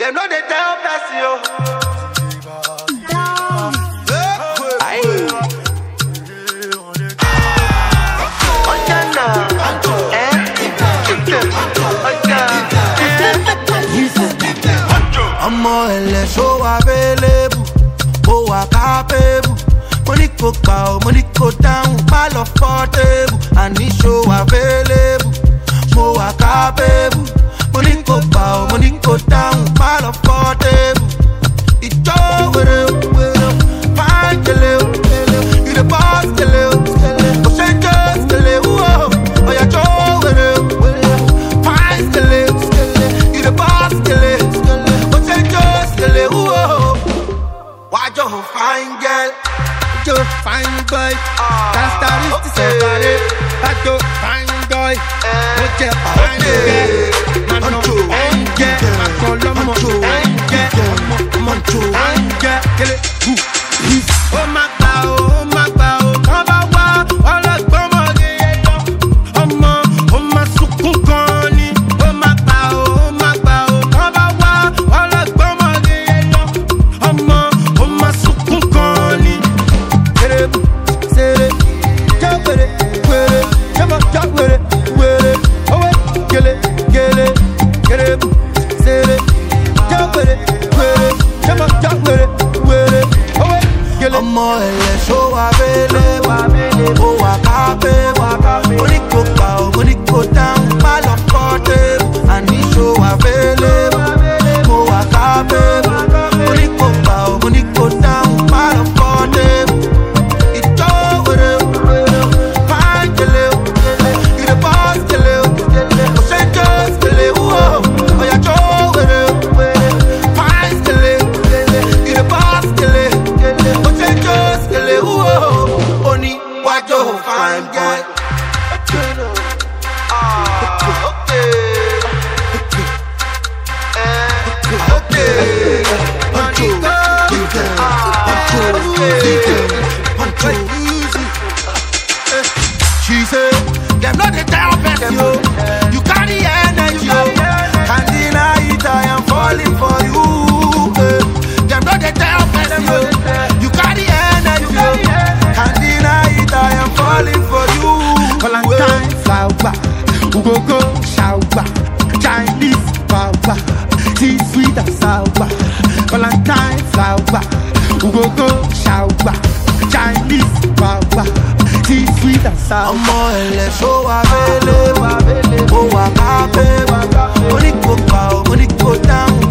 Them know they tell person yo. Ọmọ ẹlẹ so available, mo wà capable. Money kò pa o, money kò dáhùn, má lọ fọ́ table. Àní so available, mo wà capable. Money kò pa o, money kò dáhùn, má lọ fọ́ table. Ìjọ wèrè wèrè, fine kele o, you the boss kele o, kò ṣe jẹ́ kele o, ọ̀yà jọ wèrè wèrè, fine kele o, you the boss kele o. Wájọ fine girl, wájọ fine boy, characteristics ọ̀kadì. Wájọ fine boy, ó jẹ́ fine girl. Mano fine girl, akọlọmọ fine girl, ọmọ fine girl. Kele hu his. Ó máa gbà ó, ó máa gbà ó. Kán bá wá ọlọ́gbọ́n mọ̀ ní ẹ̀yọ́. Ọmọ ó máa sunkún gan ni. Ó máa gbà ó, ó máa gbà ó. Kán bá wá ọlọ́gbọ́n mọ̀ ní ẹ̀yọ́. Ọmọ ó máa sunkún gan ni. Kérébù, sèré, jáwèrè, wèrè, jábọ̀ jáwèrè, wèrè. Owó gèlè, gèlè, kérébù, sèré, jáwèrè, wèrè, jábọ̀ jáwèrè, wèrè. Owó gèlè. Ọmọ ẹ̀lẹ́ so available, mo wà capable. Money kò pa o, money kò dáhùn, má lọ fọ́ table. Àní so available, mo wà capable. Money kò pa o, money kò dáhùn, má lọ fọ́ table. Ìjọ wèrè wèrè, fine kele o, you the boss kele o, kò ṣe jẹ́ kele o, ọ̀yà jọ wèrè wèrè, fine kele o, you the boss kele o, kò ṣe jẹ́ kele o, oní wájọ fine girl. She said, them know they tell person yo. You carry energy yo. Can't deny it, I am falling for you. Them know they tell person yo. You carry energy yo. Can't deny it, I am falling for you. Valentine flower, Ugogo shower, Chinese power, tea sweet and sour. Valentine flower, Ugogo shower, Chinese power, tea sweet and sour. Ọmọ ẹlẹ so available, mo wà capable. Money kò pa o, money kò dáhùn,